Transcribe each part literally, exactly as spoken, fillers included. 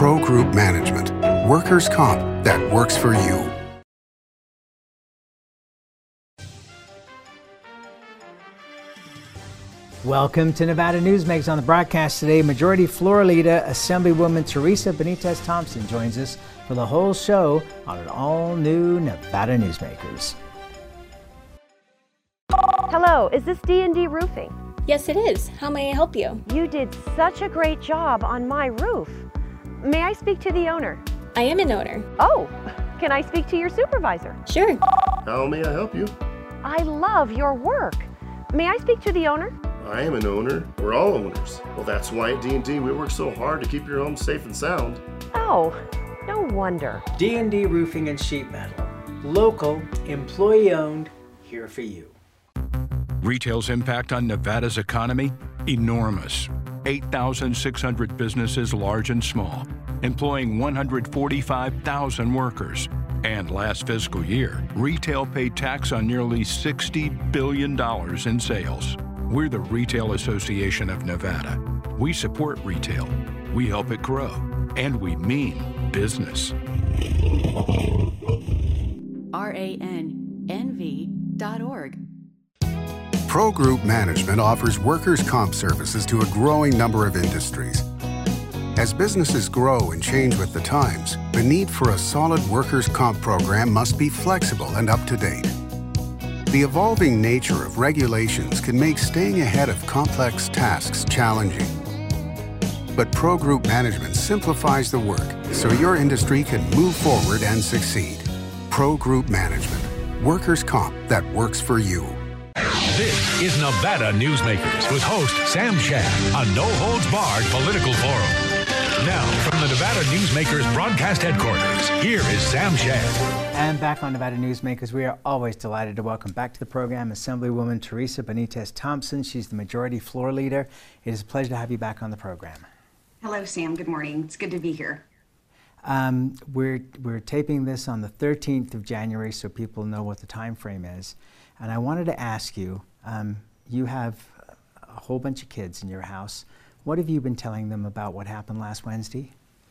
Pro Group Management. Workers' comp that works for you. Welcome to Nevada Newsmakers. On the broadcast today, Majority Floor Leader, Assemblywoman Teresa Benitez Thompson joins us for the whole show on an all-new Nevada Newsmakers. Hello, is this D and D Roofing? Yes, it is. How may I help you? You did such a great job on my roof. May I speak to the owner? I am an owner. Oh, can I speak to your supervisor? Sure. How may I help you? I love your work. May I speak to the owner? I am an owner. We're all owners. Well, that's why at D and D we work so hard to keep your home safe and sound. Oh, no wonder. D and D Roofing and Sheet Metal. Local, employee-owned, here for you. Retail's impact on Nevada's economy? Enormous. eight thousand six hundred businesses, large and small, employing one hundred forty-five thousand workers. And last fiscal year, retail paid tax on nearly sixty billion dollars in sales. We're the Retail Association of Nevada. We support retail, we help it grow, and we mean business. R A N N V dot org. Pro Group Management offers workers' comp services to a growing number of industries. As businesses grow and change with the times, the need for a solid workers' comp program must be flexible and up to date. The evolving nature of regulations can make staying ahead of complex tasks challenging. But Pro Group Management simplifies the work so your industry can move forward and succeed. Pro Group Management. Workers' comp that works for you. This is Nevada Newsmakers with host Sam Shad, a no-holds-barred political forum. Now, from the Nevada Newsmakers broadcast headquarters, here is Sam Shad. And back on Nevada Newsmakers, we are always delighted to welcome back to the program Assemblywoman Teresa Benitez Thompson. She's the Majority Floor Leader. It is a pleasure to have you back on the program. Hello, Sam. Good morning. It's good to be here. Um, we're, we're taping this on the thirteenth of January so people know what the time frame is. And I wanted to ask you, um, you have a whole bunch of kids in your house. What have you been telling them about what happened last Wednesday?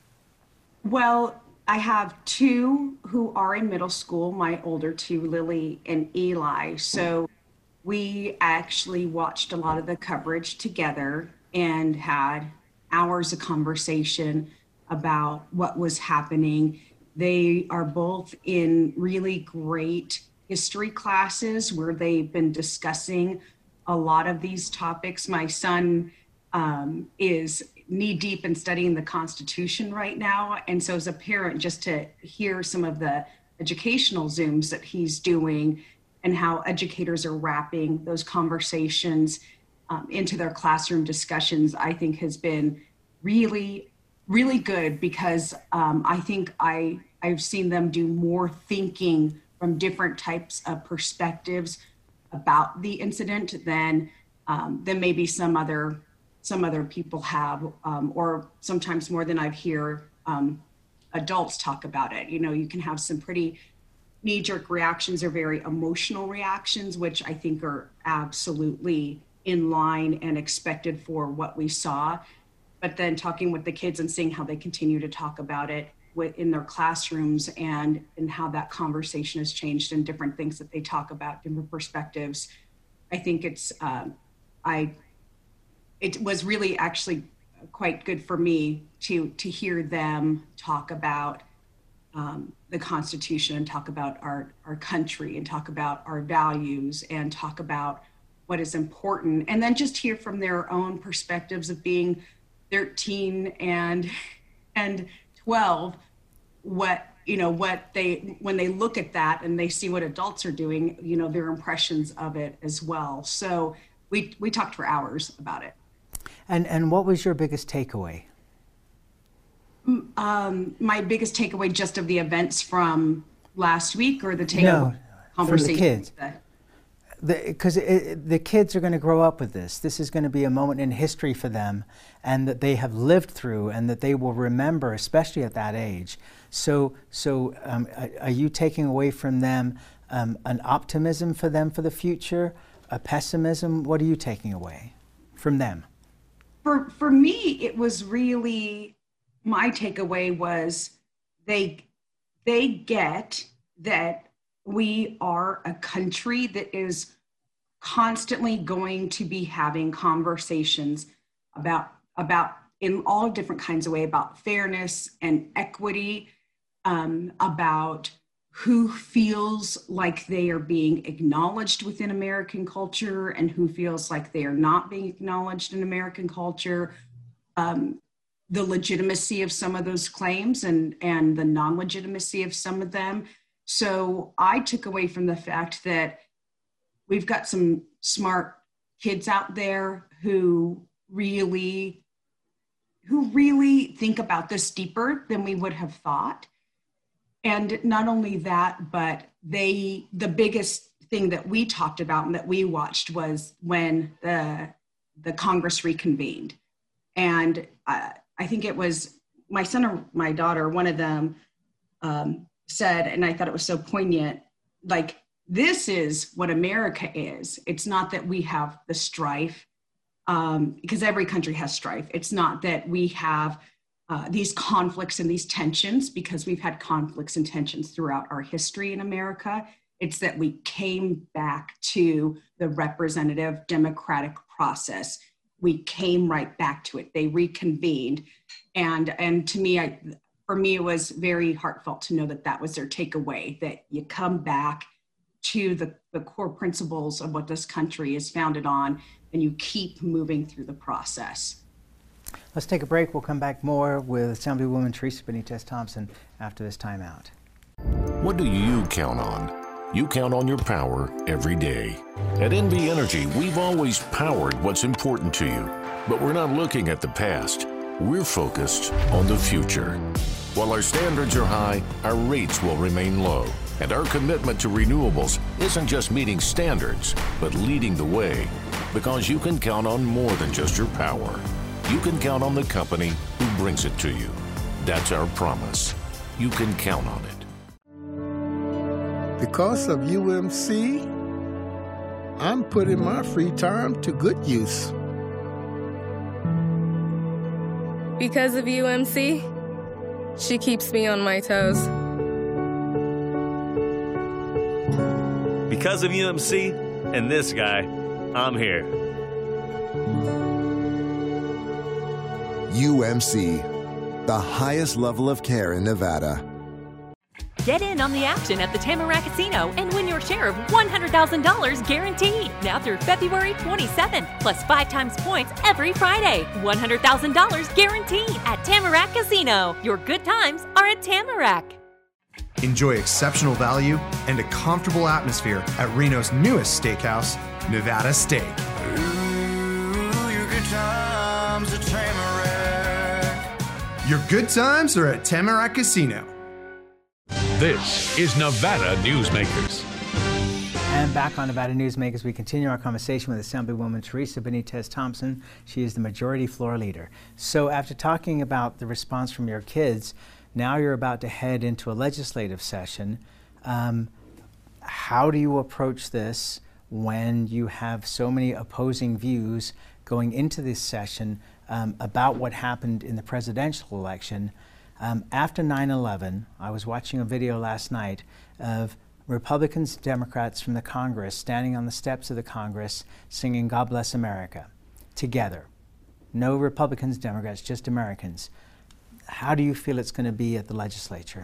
Well, I have two who are in middle school, my older two, Lily and Eli. So we actually watched a lot of the coverage together and had hours of conversation about what was happening. They are both in really great history classes where they've been discussing a lot of these topics. My son um, is knee deep in studying the Constitution right now. And so as a parent, just to hear some of the educational Zooms that he's doing and how educators are wrapping those conversations um, into their classroom discussions, I think has been really, really good because um, I think I, I've seen them do more thinking from different types of perspectives about the incident than um, than maybe some other some other people have, um, or sometimes more than I've heard um, adults talk about it. You know, you can have some pretty knee-jerk reactions or very emotional reactions, which I think are absolutely in line and expected for what we saw. But then talking with the kids and seeing how they continue to talk about it in their classrooms and, and how that conversation has changed and different things that they talk about, different perspectives. I think it's, um, I, it was really actually quite good for me to, to hear them talk about um, the Constitution and talk about our, our country and talk about our values and talk about what is important. And then just hear from their own perspectives of being thirteen and, and twelve, what, you know, what they, when they look at that and they see what adults are doing, you know, their impressions of it as well. So we, we talked for hours about it. And, and what was your biggest takeaway? Um, my biggest takeaway just of the events from last week or the takeaway no, conversation? From the kids. Because the kids are going to grow up with this. This is going to be a moment in history for them and that they have lived through and that they will remember, especially at that age. So, so um, are you taking away from them um, an optimism for them for the future, a pessimism? What are you taking away from them? For, for me, it was really my takeaway was they they get that we are a country that is constantly going to be having conversations about about in all different kinds of ways about fairness and equity, um, about who feels like they are being acknowledged within American culture and who feels like they are not being acknowledged in American culture, um, the legitimacy of some of those claims and, and the non-legitimacy of some of them. So I took away from the fact that we've got some smart kids out there who really, who really think about this deeper than we would have thought. And not only that, but they, the biggest thing that we talked about and that we watched was when the, the Congress reconvened. And uh, I think it was my son or my daughter, one of them um, said, and I thought it was so poignant, like, this is what America is. It's not that we have the strife, um, because every country has strife. It's not that we have Uh, these conflicts and these tensions, because we've had conflicts and tensions throughout our history in America. It's that we came back to the representative democratic process. We came right back to it. They reconvened. And, and to me, I, for me, it was very heartfelt to know that that was their takeaway, that you come back to the, the core principles of what this country is founded on, and you keep moving through the process. Let's take a break. We'll come back more with Assemblywoman Teresa Benitez Thompson after this timeout. What do you count on? You count on your power every day. At N V Energy, we've always powered what's important to you, but we're not looking at the past. We're focused on the future. While our standards are high, our rates will remain low. And our commitment to renewables isn't just meeting standards, but leading the way. Because you can count on more than just your power. You can count on the company who brings it to you. That's our promise. You can count on it. Because of U M C, I'm putting my free time to good use. Because of U M C, she keeps me on my toes. Because of U M C and this guy, I'm here. U M C, the highest level of care in Nevada. Get in on the action at the Tamarack Casino and win your share of one hundred thousand dollars guaranteed. Now through February twenty-seventh, plus five times points every Friday. one hundred thousand dollars guaranteed at Tamarack Casino. Your good times are at Tamarack. Enjoy exceptional value and a comfortable atmosphere at Reno's newest steakhouse, Nevada Steak. Ooh, your good times at Tamarack. Your good times are at Tamarack Casino. This is Nevada Newsmakers. And back on Nevada Newsmakers, we continue our conversation with Assemblywoman Teresa Benitez Thompson. She is the Majority Floor Leader. So after talking about the response from your kids, now you're about to head into a legislative session. Um, how do you approach this when you have so many opposing views going into this session um, about what happened in the presidential election? Um, after nine eleven, I was watching a video last night of Republicans, Democrats from the Congress standing on the steps of the Congress singing God Bless America together. No Republicans, Democrats, just Americans. How do you feel it's going to be at the legislature?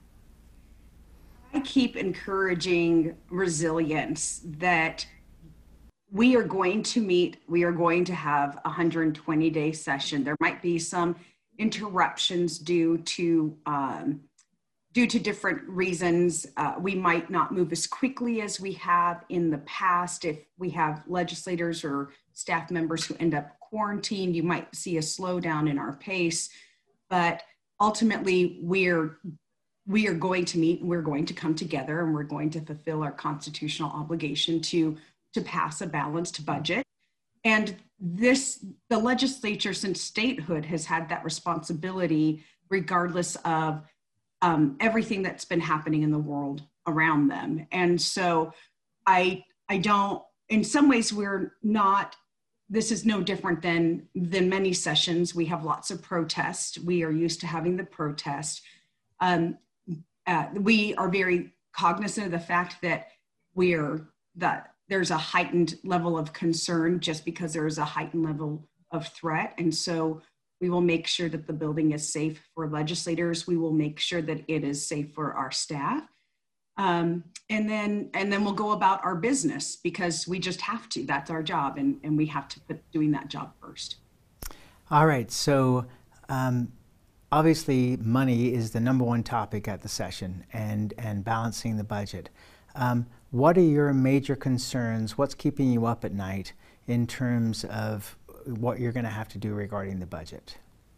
I keep encouraging resilience, that we are going to meet, we are going to have a one hundred twenty day session. There might be some interruptions due to um, due to different reasons. Uh, we might not move as quickly as we have in the past. If we have legislators or staff members who end up quarantined, you might see a slowdown in our pace. But ultimately, we're we are going to meet, we're going to come together, and we're going to fulfill our constitutional obligation to, to pass a balanced budget. And this, the legislature since statehood has had that responsibility regardless of um, everything that's been happening in the world around them. And so I, I don't, in some ways we're not this is no different than the many sessions. We have lots of protests. We are used to having the protest. Um, uh, we are very cognizant of the fact that we're that there's a heightened level of concern just because there is a heightened level of threat. And so we will make sure that the building is safe for legislators. We will make sure that it is safe for our staff. Um, and then and then we'll go about our business because we just have to. That's our job, and, and we have to put doing that job first. All right, so um, obviously money is the number one topic at the session, and, and balancing the budget. Um, what are your major concerns? What's keeping you up at night in terms of what you're going to have to do regarding the budget?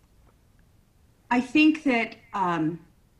I think that um,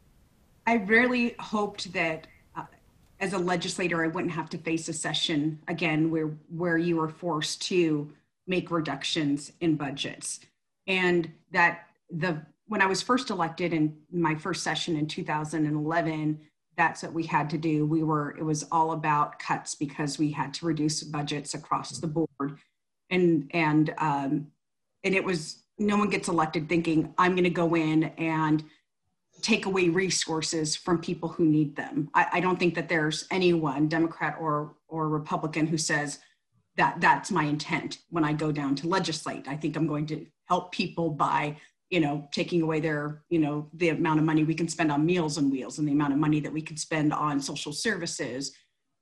I really hoped that uh, as a legislator, I wouldn't have to face a session again where, where you were forced to make reductions in budgets. And that the when I was first elected in my first session in two thousand eleven, that's what we had to do. We were, it was all about cuts because we had to reduce budgets across the board. And, and, um, and it was, no one gets elected thinking, I'm going to go in and take away resources from people who need them. I, I don't think that there's anyone, Democrat or, or Republican, who says that that's my intent when I go down to legislate. I think I'm going to help people by, you know, taking away their, you know, the amount of money we can spend on Meals on Wheels and the amount of money that we could spend on social services.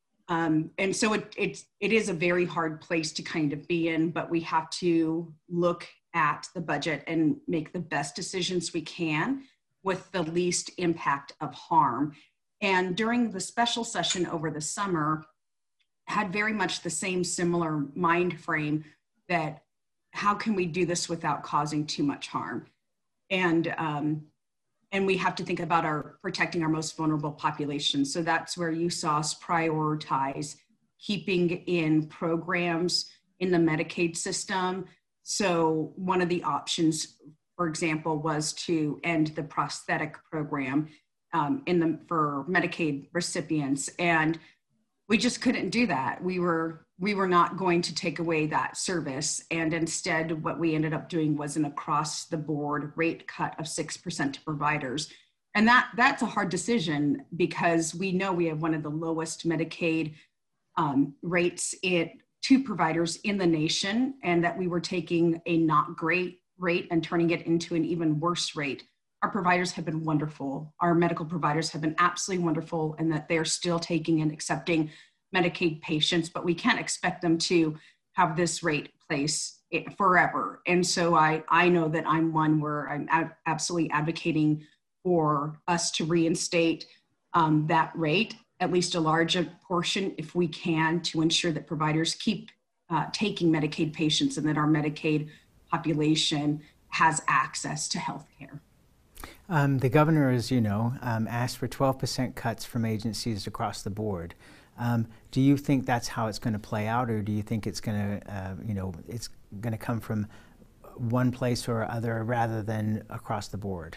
Um, and so it, it, it is a very hard place to kind of be in, but we have to look at the budget and make the best decisions we can with the least impact of harm. And during the special session over the summer, had very much the same similar mind frame that how can we do this without causing too much harm? And, um, and we have to think about our protecting our most vulnerable population. So that's where you saw us prioritize keeping in programs in the Medicaid system. So one of the options, for example, was to end the prosthetic program um, in the for Medicaid recipients. And we just couldn't do that. We were we were not going to take away that service. And instead, what we ended up doing was an across the board rate cut of six percent to providers. And that that's a hard decision because we know we have one of the lowest Medicaid um, rates it, to providers in the nation, and that we were taking a not great rate and turning it into an even worse rate. Our providers have been wonderful. Our medical providers have been absolutely wonderful, and that they're still taking and accepting Medicaid patients, but we can't expect them to have this rate place forever. And so I, I know that I'm one where I'm ab- absolutely advocating for us to reinstate um, that rate, at least a large portion if we can, to ensure that providers keep uh, taking Medicaid patients and that our Medicaid population has access to health care. Um, the governor, as you know, um, asked for twelve percent cuts from agencies across the board. Um, do you think that's how it's going to play out, or do you think it's going to, uh, you know, it's going to come from one place or other rather than across the board?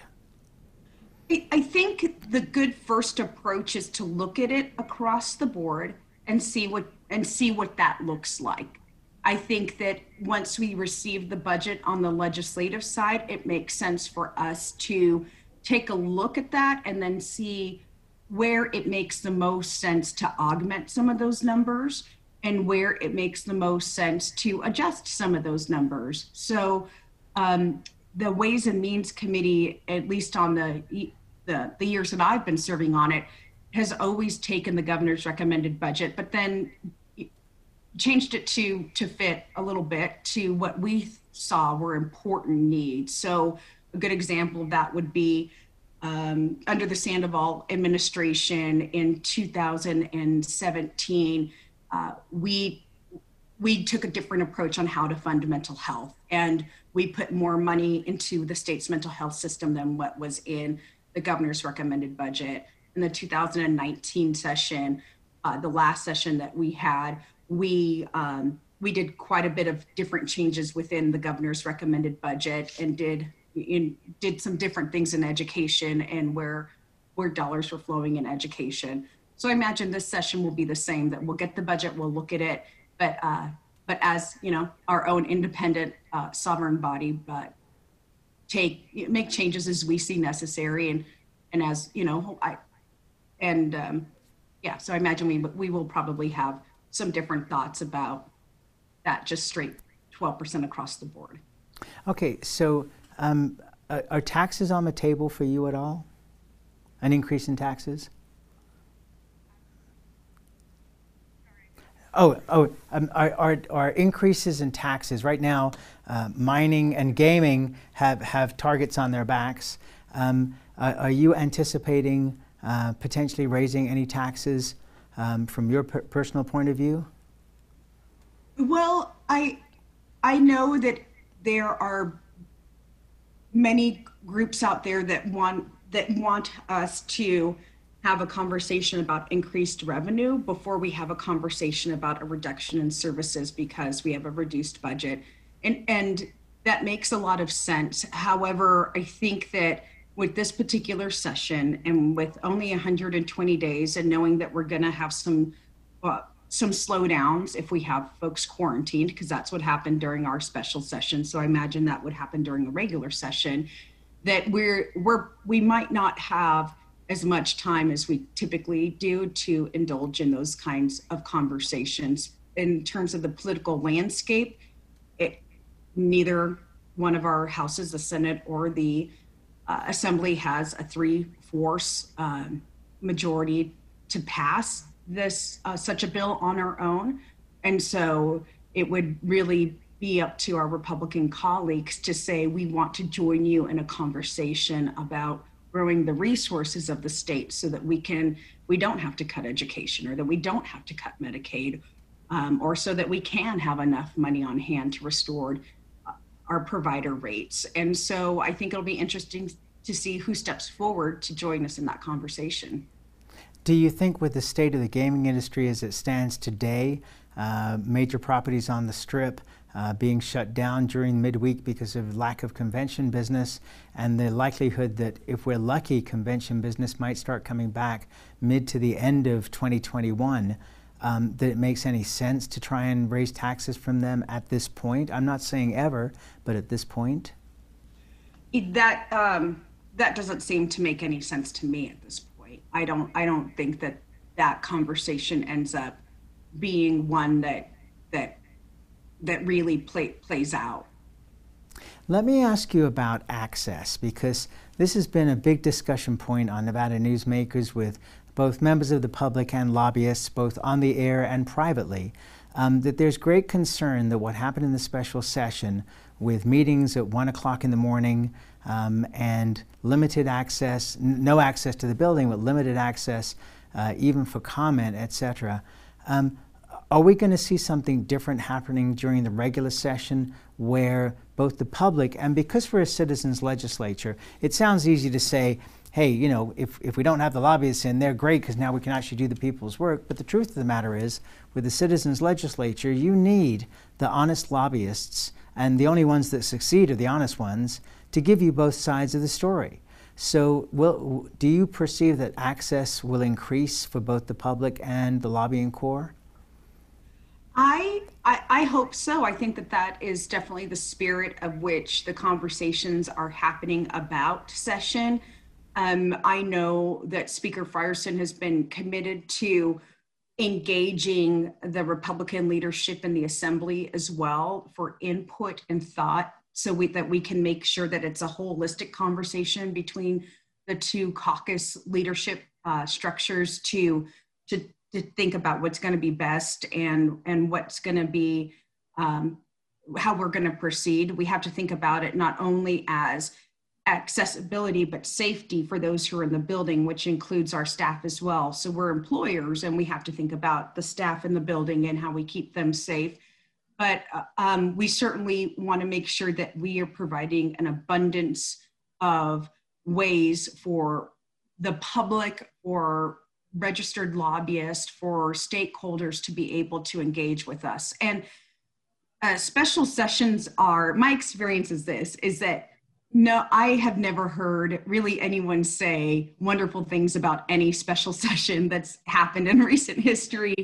I think the good first approach is to look at it across the board and see what and see what that looks like. I think that once we receive the budget on the legislative side, it makes sense for us to take a look at that and then see where it makes the most sense to augment some of those numbers and where it makes the most sense to adjust some of those numbers. So um, the Ways and Means Committee, at least on the, the the years that I've been serving on it, has always taken the governor's recommended budget, but then changed it to to fit a little bit to what we saw were important needs. So a good example of that would be um, under the Sandoval administration in two thousand seventeen, uh, we we took a different approach on how to fund mental health, and we put more money into the state's mental health system than what was in the governor's recommended budget. In the two thousand nineteen session, uh, the last session that we had, we um, we did quite a bit of different changes within the governor's recommended budget, and did in, did some different things in education and where where dollars were flowing in education. So I imagine this session will be the same, that we'll get the budget, we'll look at it, but uh, but as, you know, our own independent uh, sovereign body, but take, make changes as we see necessary. And, and as, you know, I, and um, yeah, so I imagine we, we will probably have some different thoughts about that, just straight twelve percent across the board. Okay, so um, are, are taxes on the table for you at all? An increase in taxes? Oh, oh, um, are, are, are increases in taxes right now? Uh, mining and gaming have, have targets on their backs. Um, are, are you anticipating uh, potentially raising any taxes um, from your per personal point of view? Well, I I know that there are many groups out there that want that want us to have a conversation about increased revenue before we have a conversation about a reduction in services because we have a reduced budget. And, and that makes a lot of sense. However, I think that with this particular session and with only one hundred twenty days and knowing that we're gonna have some, uh, some slowdowns if we have folks quarantined, because that's what happened during our special session. So I imagine that would happen during a regular session, that we're, we're, we might not have as much time as we typically do to indulge in those kinds of conversations. In terms of the political landscape, it, neither one of our houses, the Senate or the uh, Assembly, has a three-fourths um, majority to pass this uh, such a bill on our own. And so it would really be up to our Republican colleagues to say, we want to join you in a conversation about growing the resources of the state so that we can, we don't have to cut education, or that we don't have to cut Medicaid, um, or so that we can have enough money on hand to restore uh, our provider rates. And so I think it'll be interesting to see who steps forward to join us in that conversation. Do you think with the state of the gaming industry as it stands today, uh, major properties on the Strip Uh, being shut down during midweek because of lack of convention business, and the likelihood that if we're lucky, convention business might start coming back mid to the end of twenty twenty-one, um, that it makes any sense to try and raise taxes from them at this point? I'm not saying ever, but at this point? That, um, that doesn't seem to make any sense to me at this point. I don't, I don't think that that conversation ends up being one that, that that really play, plays out. Let me ask you about access, because this has been a big discussion point on Nevada Newsmakers with both members of the public and lobbyists, both on the air and privately, um, that there's great concern that what happened in the special session with meetings at one o'clock in the morning um, and limited access, no access to the building, but limited access uh, even for comment, et cetera. Um, Are we going to see something different happening during the regular session where both the public, and because we're a citizens legislature, it sounds easy to say, hey, you know, if, if we don't have the lobbyists in, they're great because now we can actually do the people's work. But the truth of the matter is, with the citizens legislature, you need the honest lobbyists, and the only ones that succeed are the honest ones, to give you both sides of the story. So will, do you perceive that access will increase for both the public and the lobbying corps? I, I, I hope so. I think that that is definitely the spirit of which the conversations are happening about session. Um, I know that Speaker Frierson has been committed to engaging the Republican leadership in the Assembly as well for input and thought, so we, that we can make sure that it's a holistic conversation between the two caucus leadership uh, structures to, to to think about what's going to be best and, and what's going to be, um, how we're going to proceed. We have to think about it not only as accessibility, but safety for those who are in the building, which includes our staff as well. So we're employers and we have to think about the staff in the building and how we keep them safe. But uh, um, we certainly want to make sure that we are providing an abundance of ways for the public or registered lobbyists, for stakeholders to be able to engage with us. And uh, special sessions are, my experience is this, is that no, I have never heard really anyone say wonderful things about any special session that's happened in recent history.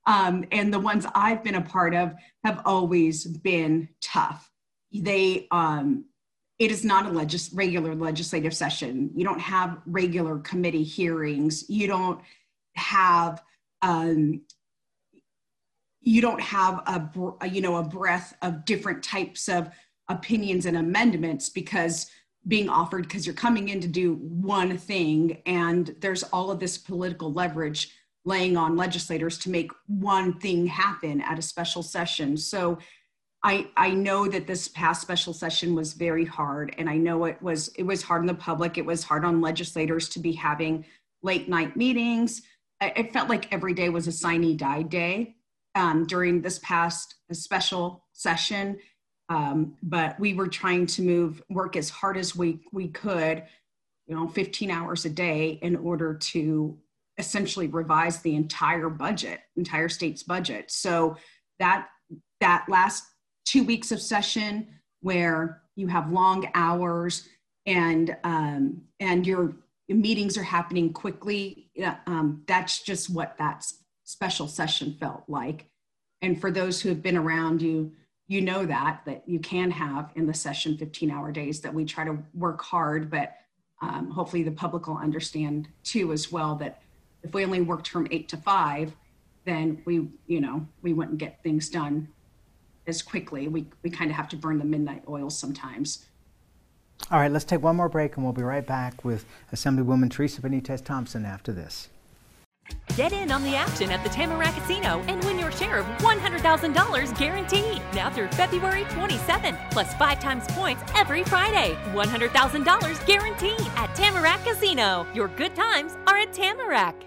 Um, and the ones I've been a part of have always been tough. They, um, it is not a legis- regular legislative session. You don't have regular committee hearings. You don't have, um, you don't have a, a, you know, a breadth of different types of opinions and amendments because being offered because you're coming in to do one thing, and there's all of this political leverage laying on legislators to make one thing happen at a special session. So I, I know that this past special session was very hard, and I know it was it was hard on the public. It was hard on legislators to be having late night meetings. It felt like every day was a sine die day um, during this past special session. Um, but we were trying to move, work as hard as we, we could, you know, fifteen hours a day in order to essentially revise the entire budget, entire state's budget. So that, that last two weeks of session where you have long hours and, um, and your meetings are happening quickly, um, that's just what that special session felt like. And for those who have been around, you, you know that, that you can have in the session fifteen hour days that we try to work hard, but um, hopefully the public will understand too as well that if we only worked from eight to five, then we, you know, we wouldn't get things done as quickly. We, we kind of have to burn the midnight oil sometimes. All right, let's take one more break and we'll be right back with Assemblywoman Teresa Benitez Thompson after this. Get in on the action at the Tamarack Casino and win your share of one hundred thousand dollars guaranteed. Now through February twenty-seventh, plus five times points every Friday. one hundred thousand dollars guaranteed at Tamarack Casino. Your good times are at Tamarack.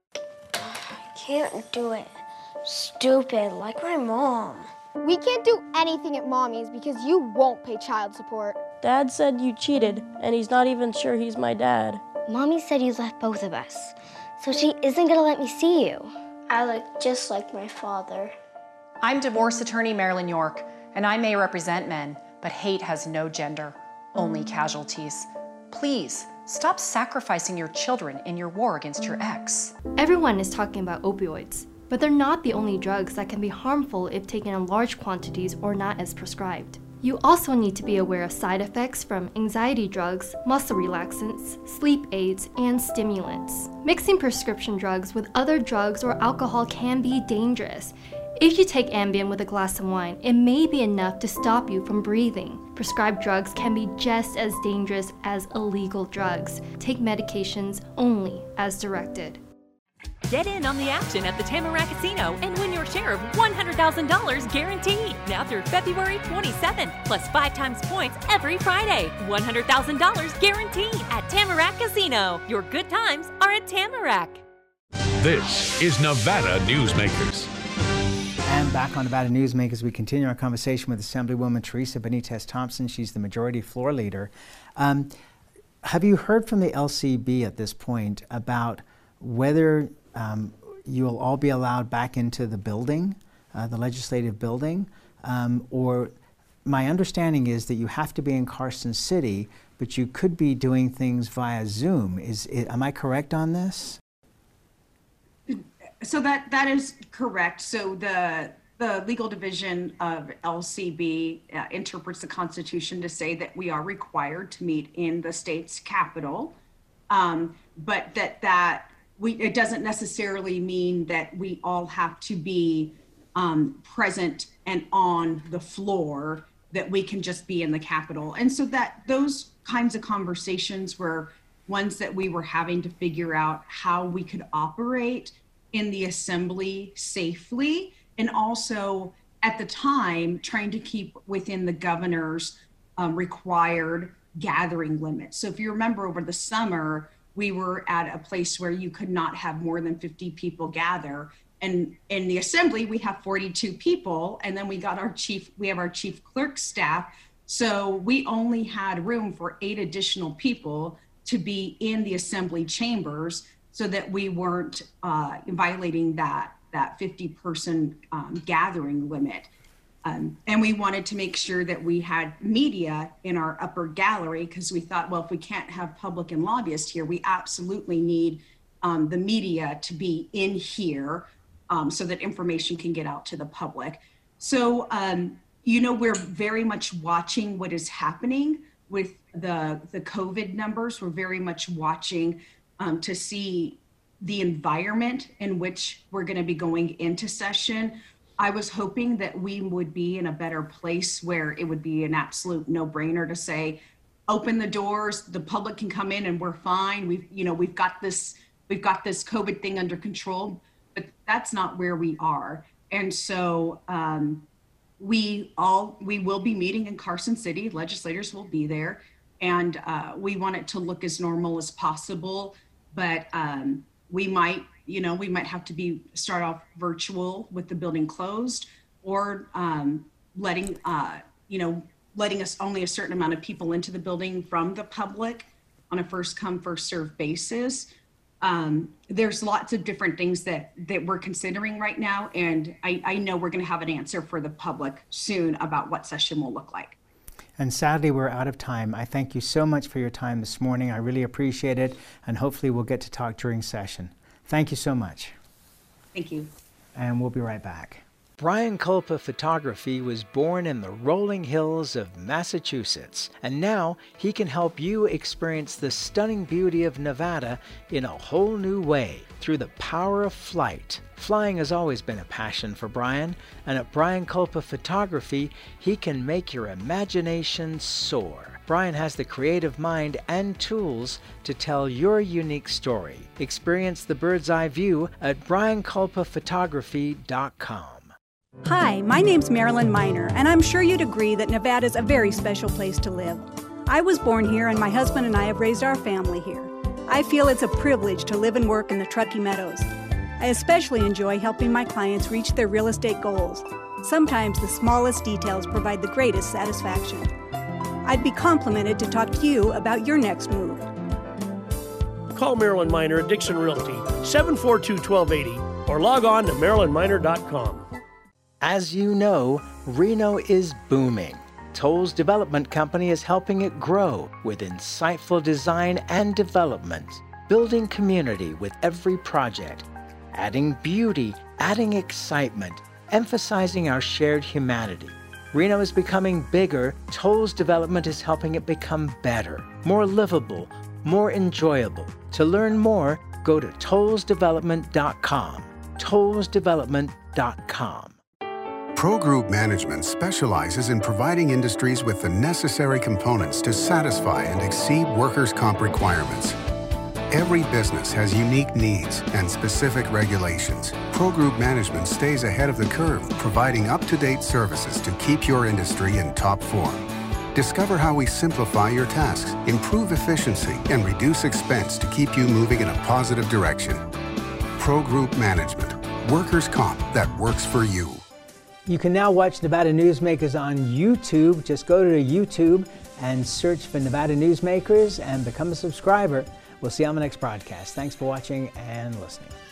Can't do it. Stupid, like my mom. We can't do anything at Mommy's because you won't pay child support. Dad said you cheated, and he's not even sure he's my dad. Mommy said you left both of us, so she isn't gonna let me see you. I look just like my father. I'm divorce attorney Marilyn York, and I may represent men, but hate has no gender, only casualties. Please, stop sacrificing your children in your war against your ex. Everyone is talking about opioids, but they're not the only drugs that can be harmful if taken in large quantities or not as prescribed. You also need to be aware of side effects from anxiety drugs, muscle relaxants, sleep aids, and stimulants. Mixing prescription drugs with other drugs or alcohol can be dangerous. If you take Ambien with a glass of wine, it may be enough to stop you from breathing. Prescribed drugs can be just as dangerous as illegal drugs. Take medications only as directed. Get in on the action at the Tamarack Casino and win your share of one hundred thousand dollars guaranteed. Now through February twenty-seventh, plus five times points every Friday. one hundred thousand dollars guaranteed at Tamarack Casino. Your good times are at Tamarack. This is Nevada Newsmakers. And back on Nevada Newsmakers, we continue our conversation with Assemblywoman Teresa Benitez Thompson. She's the Majority Floor Leader. Um, have you heard from the L C B at this point about whether um, you'll all be allowed back into the building, uh, the legislative building, um, or my understanding is that you have to be in Carson City, but you could be doing things via Zoom. Is it, am I correct on this? So that that is correct. So the the legal division of L C B uh, interprets the Constitution to say that we are required to meet in the state's capital, um, but that that we it doesn't necessarily mean that we all have to be um, present and on the floor. That we can just be in the Capitol, and so that those kinds of conversations were ones that we were having to figure out how we could operate in the assembly safely, and also at the time trying to keep within the governor's um, required gathering limits. So if you remember over the summer, we were at a place where you could not have more than fifty people gather. And in the assembly, we have forty-two people, and then we got our chief, we have our chief clerk staff. So we only had room for eight additional people to be in the assembly chambers, so that we weren't uh, violating that that fifty person um, gathering limit. Um, and we wanted to make sure that we had media in our upper gallery, because we thought, well, if we can't have public and lobbyists here, we absolutely need um, the media to be in here. um, so that information can get out to the public. So, um, you know, we're very much watching what is happening with the, the COVID numbers. We're very much watching um, to see the environment in which we're going to be going into session. I was hoping that we would be in a better place where it would be an absolute no-brainer to say, open the doors, the public can come in and we're fine. We've, you know, we've got this, we've got this COVID thing under control, but that's not where we are. And so um, we all, we will be meeting in Carson City, legislators will be there, and uh, we want it to look as normal as possible, but um, we might, you know, we might have to be, start off virtual with the building closed, or um, letting, uh, you know, letting us only a certain amount of people into the building from the public on a first come, first served basis. Um, there's lots of different things that, that we're considering right now. And I, I know we're gonna have an answer for the public soon about what session will look like. And sadly, we're out of time. I thank you so much for your time this morning. I really appreciate it. And hopefully we'll get to talk during session. Thank you so much. Thank you. And we'll be right back. Brian Kulpa Photography was born in the rolling hills of Massachusetts, and now he can help you experience the stunning beauty of Nevada in a whole new way through the power of flight. Flying has always been a passion for Brian, and at Brian Kulpa Photography, he can make your imagination soar. Brian has the creative mind and tools to tell your unique story. Experience the bird's eye view at brian kulpa photography dot com. Hi, my name's Marilyn Miner, and I'm sure you'd agree that Nevada's a very special place to live. I was born here, and my husband and I have raised our family here. I feel it's a privilege to live and work in the Truckee Meadows. I especially enjoy helping my clients reach their real estate goals. Sometimes the smallest details provide the greatest satisfaction. I'd be complimented to talk to you about your next move. Call Marilyn Miner at Dixon Realty, seven four two, one two eight zero, or log on to marilyn miner dot com. As you know, Reno is booming. Tolles Development Company is helping it grow with insightful design and development, building community with every project, adding beauty, adding excitement, emphasizing our shared humanity. Reno is becoming bigger. Tolles Development is helping it become better, more livable, more enjoyable. To learn more, go to tolles development dot com. tolles development dot com. Pro Group Management specializes in providing industries with the necessary components to satisfy and exceed workers' comp requirements. Every business has unique needs and specific regulations. Pro Group Management stays ahead of the curve, providing up-to-date services to keep your industry in top form. Discover how we simplify your tasks, improve efficiency, and reduce expense to keep you moving in a positive direction. Pro Group Management, workers' comp that works for you. You can now watch Nevada Newsmakers on YouTube. Just go to YouTube and search for Nevada Newsmakers and become a subscriber. We'll see you on the next broadcast. Thanks for watching and listening.